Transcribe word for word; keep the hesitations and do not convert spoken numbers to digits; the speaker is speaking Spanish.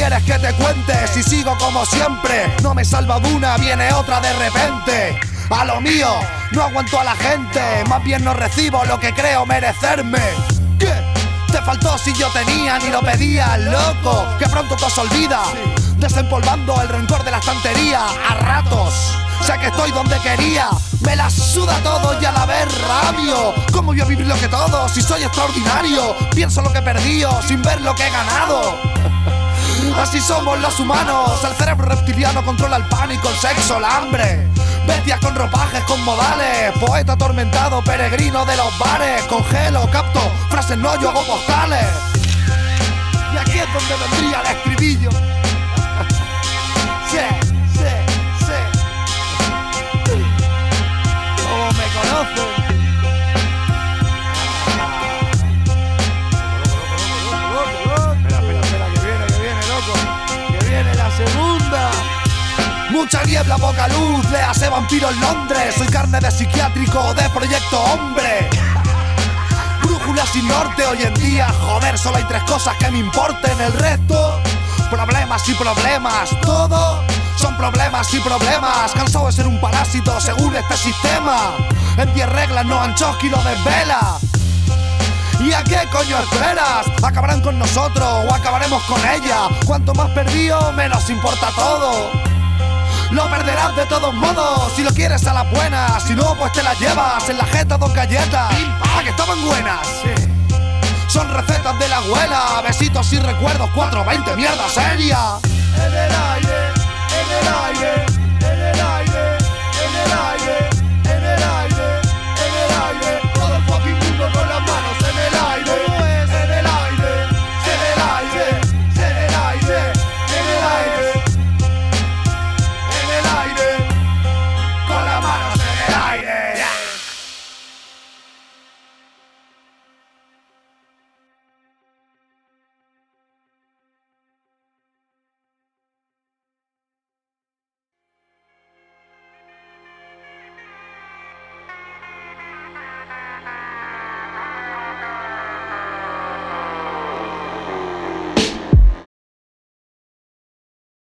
quieres que te cuente? Si sigo como siempre, no me salva de una, viene otra de repente. A lo mío, no aguanto a la gente, más bien no recibo lo que creo merecerme. ¿Qué? Te faltó si yo tenía, ni lo pedía, loco, que pronto todo se olvida, desempolvando el rencor de la estantería. A ratos, sé que estoy donde quería, me la suda todo y a la vez rabio. ¿Cómo voy a vivir lo que todo si soy extraordinario? Pienso lo que he perdido sin ver lo que he ganado. Así somos los humanos, el cerebro reptiliano controla el pánico, el sexo, el hambre. Bestias con ropajes, con modales, poeta atormentado, peregrino de los bares. Congelo, capto, frases no, yo hago postales. Y aquí es donde vendría el estribillo. Sí, sí, sí. ¿Cómo me conocen? Segunda. Mucha niebla, poca luz, le hace vampiro en Londres. Soy carne de psiquiátrico, de proyecto hombre. Brújula sin norte hoy en día, joder, solo hay tres cosas que me importen. El resto, problemas y problemas. Todo son problemas y problemas. Cansado de ser un parásito según este sistema. En diez reglas no Anchosky lo desvela. ¿Y a qué coño esperas? ¿Acabarán con nosotros o acabaremos con ella? Cuanto más perdido, menos importa todo. Lo perderás de todos modos, si lo quieres a las buenas. Si no, pues te las llevas en la jeta dos galletas. ¡Ah, que estaban buenas! Sí. Son recetas de la abuela, besitos y recuerdos, cuatro veinte, mierda seria. En el aire, en el aire, en el aire, en el aire.